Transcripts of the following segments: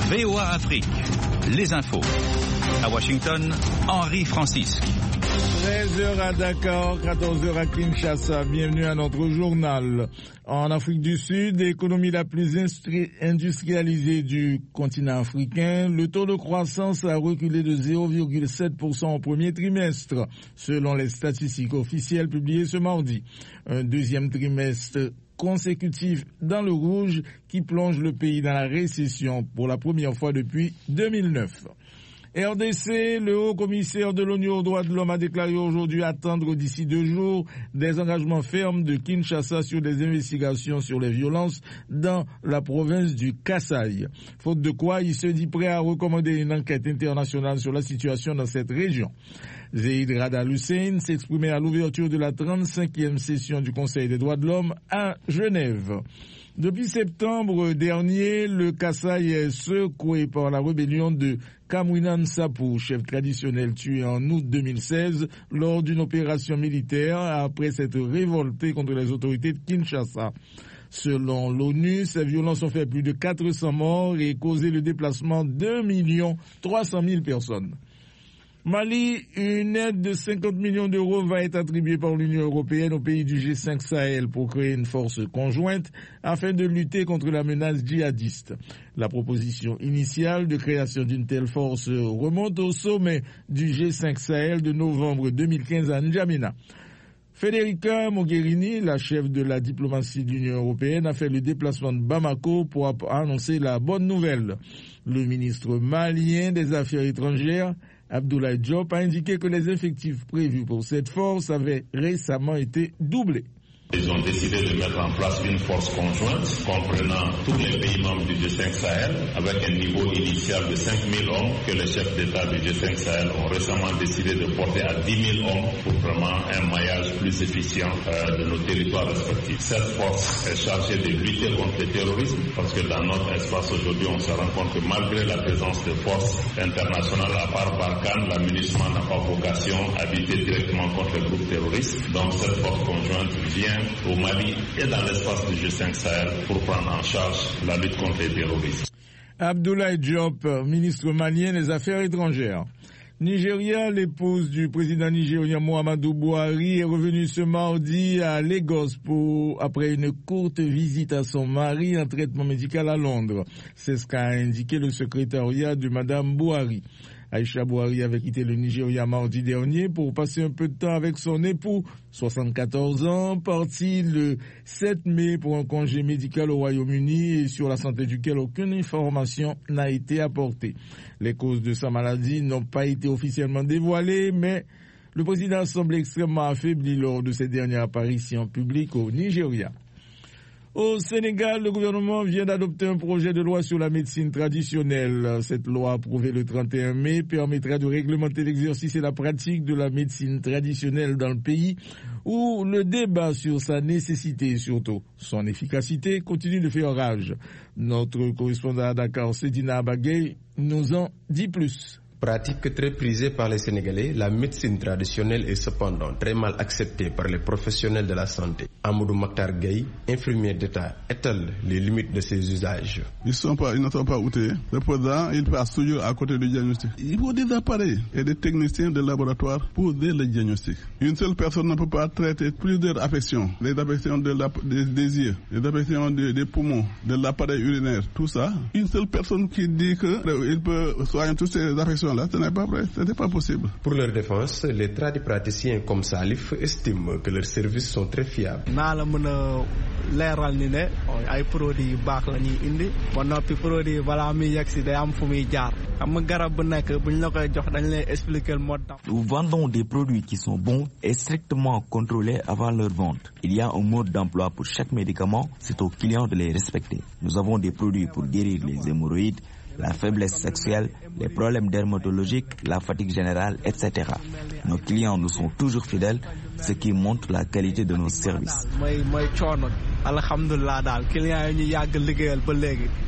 VOA Afrique, les infos. À Washington, Henri Francisque. 13h à Dakar, 14h à Kinshasa. Bienvenue à notre journal. En Afrique du Sud, l'économie la plus industrialisée du continent africain, le taux de croissance a reculé de 0,7% au premier trimestre, selon les statistiques officielles publiées ce mardi. Un deuxième trimestre consécutif dans le rouge qui plonge le pays dans la récession pour la première fois depuis 2009. RDC, le haut commissaire de l'ONU aux droits de l'homme a déclaré aujourd'hui attendre d'ici 2 jours des engagements fermes de Kinshasa sur des investigations sur les violences dans la province du Kasaï. Faute de quoi, il se dit prêt à recommander une enquête internationale sur la situation dans cette région. Zeid Rad Al-Hussein s'exprimait à l'ouverture de la 35e session du Conseil des droits de l'homme à Genève. Depuis septembre dernier, le Kasaï est secoué par la rébellion de Kamwinan Sapou, chef traditionnel tué en août 2016 lors d'une opération militaire après s'être révolté contre les autorités de Kinshasa. Selon l'ONU, ces violences ont fait plus de 400 morts et causé le déplacement d'1 300 000 personnes. Mali, une aide de 50 millions d'euros va être attribuée par l'Union européenne aux pays du G5 Sahel pour créer une force conjointe afin de lutter contre la menace djihadiste. La proposition initiale de création d'une telle force remonte au sommet du G5 Sahel de novembre 2015 à N'Djamena. Federica Mogherini, la chef de la diplomatie de l'Union européenne, a fait le déplacement de Bamako pour annoncer la bonne nouvelle. Le ministre malien des Affaires étrangères, Abdoulaye Diop, a indiqué que les effectifs prévus pour cette force avaient récemment été doublés. Ils ont décidé de mettre en place une force conjointe comprenant tous les pays membres du G5 Sahel avec un niveau initial de 5 000 hommes que les chefs d'État du G5 Sahel ont récemment décidé de porter à 10 000 hommes pour vraiment un maillage plus efficient de nos territoires respectifs. Cette force est chargée de lutter contre le terrorisme parce que dans notre espace aujourd'hui on se rend compte que malgré la présence de forces internationales à part Barkhane, la MINUSMA n'a pas vocation à lutter directement contre les groupes terroristes. Donc cette force conjointe vient au Mali et dans l'espace du G5 Sahel pour prendre en charge la lutte contre les terroristes. Abdoulaye Diop, ministre malien des Affaires étrangères. Nigeria, l'épouse du président nigérien Muhammadu Buhari, est revenue ce mardi à Lagos après une courte visite à son mari en traitement médical à Londres. C'est ce qu'a indiqué le secrétariat de Madame Buhari. Aïcha Buhari avait quitté le Nigeria mardi dernier pour passer un peu de temps avec son époux, 74 ans, parti le 7 mai pour un congé médical au Royaume-Uni et sur la santé duquel aucune information n'a été apportée. Les causes de sa maladie n'ont pas été officiellement dévoilées, mais le président semble extrêmement affaibli lors de ses dernières apparitions publiques au Nigeria. Au Sénégal, le gouvernement vient d'adopter un projet de loi sur la médecine traditionnelle. Cette loi, approuvée le 31 mai, permettra de réglementer l'exercice et la pratique de la médecine traditionnelle dans le pays, où le débat sur sa nécessité et surtout son efficacité continue de faire rage. Notre correspondant à Dakar, Sedina Abagay, nous en dit plus. Pratique très prisée par les Sénégalais, la médecine traditionnelle est cependant très mal acceptée par les professionnels de la santé. Amadou Maktar Gueye, infirmier d'État, étale les limites de ces usages. Ils ne sont pas outés. Le président, il passe toujours à côté du diagnostic. Il faut des appareils et des techniciens de laboratoire pour aider le diagnostic. Une seule personne ne peut pas traiter plusieurs affections. Les affections des yeux, les affections des poumons, de l'appareil urinaire, tout ça. Une seule personne qui dit qu'il peut soigner toutes ces affections là, ce n'est pas vrai, ce n'est pas possible. Pour leur défense, les tradipraticiens comme Salif estiment que leurs services sont très fiables. leeral ni ne ay produits yu baax la ñuy indi ba noppi produit balaa muy yegg si day am fu muy jaar xam nga garab bu nekk buñ la koy jox dañ lay expliquer le mode. Nous vendons des produits qui sont bons et strictement contrôlés avant leur vente. Il y a un mode d'emploi pour chaque médicament, c'est aux clients de les respecter. Nous avons des produits pour guérir les hémorroïdes, la faiblesse sexuelle, les problèmes dermatologiques, la fatigue générale, etc. Nos clients nous sont toujours fidèles, ce qui montre la qualité de nos services.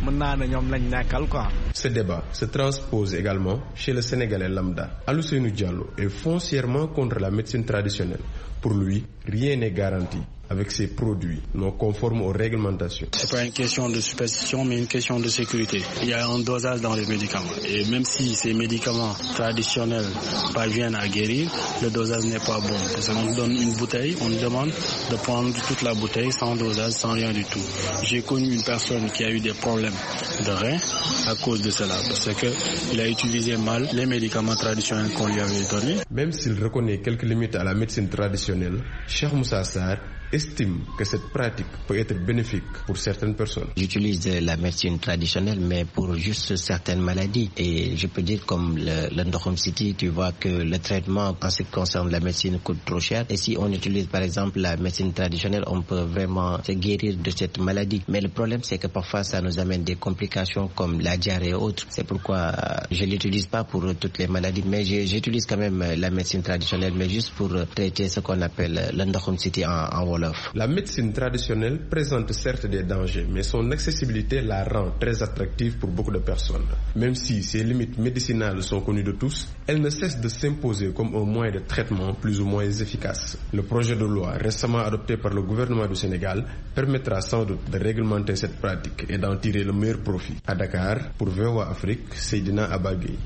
Ce débat se transpose également chez le Sénégalais lambda. Alousseynou Diallo est foncièrement contre la médecine traditionnelle. Pour lui, rien n'est garanti avec ces produits non conformes aux réglementations. C'est pas une question de superstition, mais une question de sécurité. Il y a un dosage dans les médicaments. Et même si ces médicaments traditionnels parviennent à guérir, le dosage n'est pas bon. Parce qu'on donne une bouteille, on demande de prendre toute la bouteille sans dosage, sans rien du tout. J'ai connu une personne qui a eu des problèmes de rein à cause de cela. Parce qu'il a utilisé mal les médicaments traditionnels qu'on lui avait donnés. Même s'il reconnaît quelques limites à la médecine traditionnelle, Cheikh Moussa Sarr estime que cette pratique peut être bénéfique pour certaines personnes. J'utilise la médecine traditionnelle, mais pour juste certaines maladies. Et je peux dire comme le Ndokhom City, tu vois que le traitement en ce qui concerne la médecine coûte trop cher. Et si on utilise par exemple la médecine traditionnelle, on peut vraiment se guérir de cette maladie. Mais le problème, c'est que parfois ça nous amène des complications comme la diarrhée et autres. C'est pourquoi je ne l'utilise pas pour toutes les maladies, mais j'utilise quand même la médecine traditionnelle, mais juste pour traiter ce qu'on appelle le Ndokhom City en Wolof. La médecine traditionnelle présente certes des dangers, mais son accessibilité la rend très attractive pour beaucoup de personnes. Même si ses limites médicinales sont connues de tous, elle ne cesse de s'imposer comme un moyen de traitement plus ou moins efficace. Le projet de loi récemment adopté par le gouvernement du Sénégal permettra sans doute de réglementer cette pratique et d'en tirer le meilleur profit. À Dakar, pour VOA Afrique, Seydina Abagui.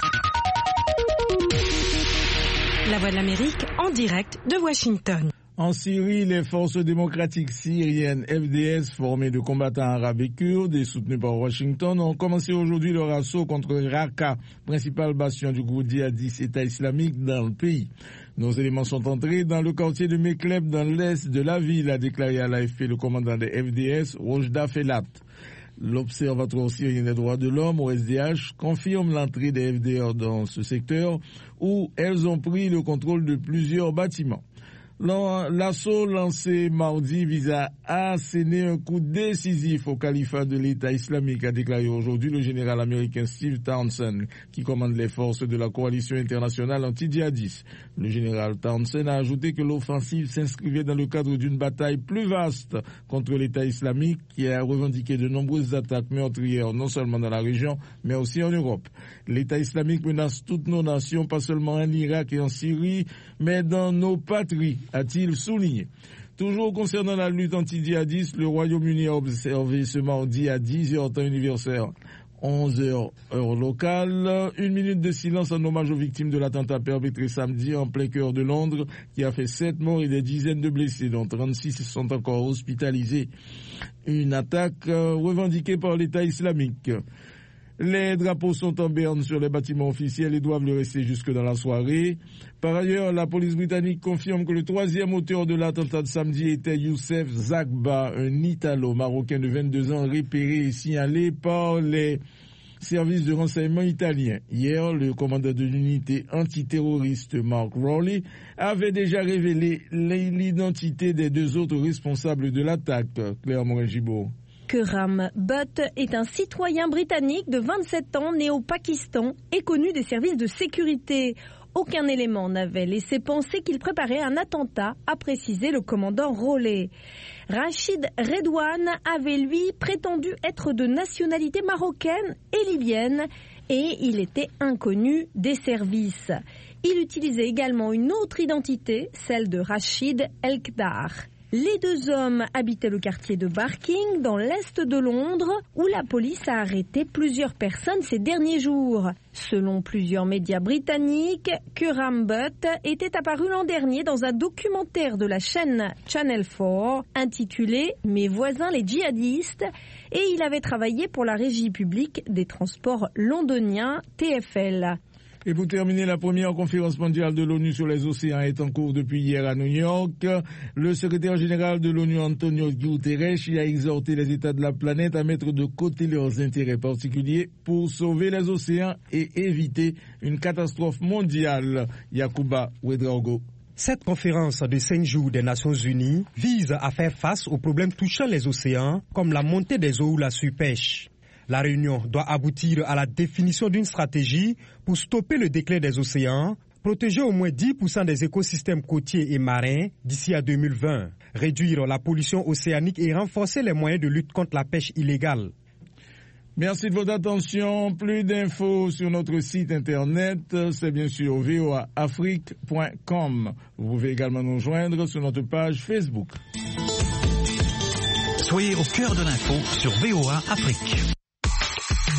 La Voix de l'Amérique en direct de Washington. En Syrie, les forces démocratiques syriennes FDS, formées de combattants arabes et kurdes et soutenues par Washington, ont commencé aujourd'hui leur assaut contre Raqqa, principal bastion du groupe djihadiste État islamique dans le pays. Nos éléments sont entrés dans le quartier de Mekleb, dans l'est de la ville, a déclaré à l'AFP le commandant des FDS, Rojda Felat. L'Observatoire syrien des droits de l'homme, au SDH, confirme l'entrée des FDR dans ce secteur où elles ont pris le contrôle de plusieurs bâtiments. L'assaut lancé mardi vise à asséner un coup décisif au califat de l'État islamique, a déclaré aujourd'hui le général américain Steve Townsend, qui commande les forces de la coalition internationale anti-djihadiste. Le général Townsend a ajouté que l'offensive s'inscrivait dans le cadre d'une bataille plus vaste contre l'État islamique qui a revendiqué de nombreuses attaques meurtrières, non seulement dans la région, mais aussi en Europe. L'État islamique menace toutes nos nations, pas seulement en Irak et en Syrie, mais dans nos patries, a-t-il souligné. Toujours concernant la lutte anti-djihadiste, le Royaume-Uni a observé ce mardi à 10h temps universel, 11h heure locale, 1 minute de silence en hommage aux victimes de l'attentat perpétré samedi en plein cœur de Londres, qui a fait 7 morts et des dizaines de blessés, dont 36 sont encore hospitalisés. Une attaque revendiquée par l'État islamique. Les drapeaux sont en berne sur les bâtiments officiels et doivent le rester jusque dans la soirée. Par ailleurs, la police britannique confirme que le troisième auteur de l'attentat de samedi était Youssef Zakba, un Italo-marocain de 22 ans repéré et signalé par les services de renseignement italiens. Hier, le commandant de l'unité antiterroriste Mark Rowley avait déjà révélé l'identité des 2 autres responsables de l'attaque. Claire Morin-Gibault. Khurram Butt est un citoyen britannique de 27 ans né au Pakistan et connu des services de sécurité. Aucun élément n'avait laissé penser qu'il préparait un attentat, a précisé le commandant Rowley. Rachid Redouane avait lui prétendu être de nationalité marocaine et libyenne et il était inconnu des services. Il utilisait également une autre identité, celle de Rachid Elkdar. Les 2 hommes habitaient le quartier de Barking, dans l'est de Londres, où la police a arrêté plusieurs personnes ces derniers jours. Selon plusieurs médias britanniques, Khurram Butt était apparu l'an dernier dans un documentaire de la chaîne Channel 4 intitulé « Mes voisins les djihadistes » et il avait travaillé pour la régie publique des transports londoniens TfL. Et pour terminer, la première conférence mondiale de l'ONU sur les océans est en cours depuis hier à New York. Le secrétaire général de l'ONU, Antonio Guterres, y a exhorté les États de la planète à mettre de côté leurs intérêts particuliers pour sauver les océans et éviter une catastrophe mondiale. Yacouba Ouedraogo. Cette conférence de 5 jours des Nations Unies vise à faire face aux problèmes touchant les océans, comme la montée des eaux ou la surpêche. La réunion doit aboutir à la définition d'une stratégie pour stopper le déclin des océans, protéger au moins 10% des écosystèmes côtiers et marins d'ici à 2020, réduire la pollution océanique et renforcer les moyens de lutte contre la pêche illégale. Merci de votre attention. Plus d'infos sur notre site internet, c'est bien sûr voaafrique.com. Vous pouvez également nous joindre sur notre page Facebook. Soyez au cœur de l'info sur VOA Afrique.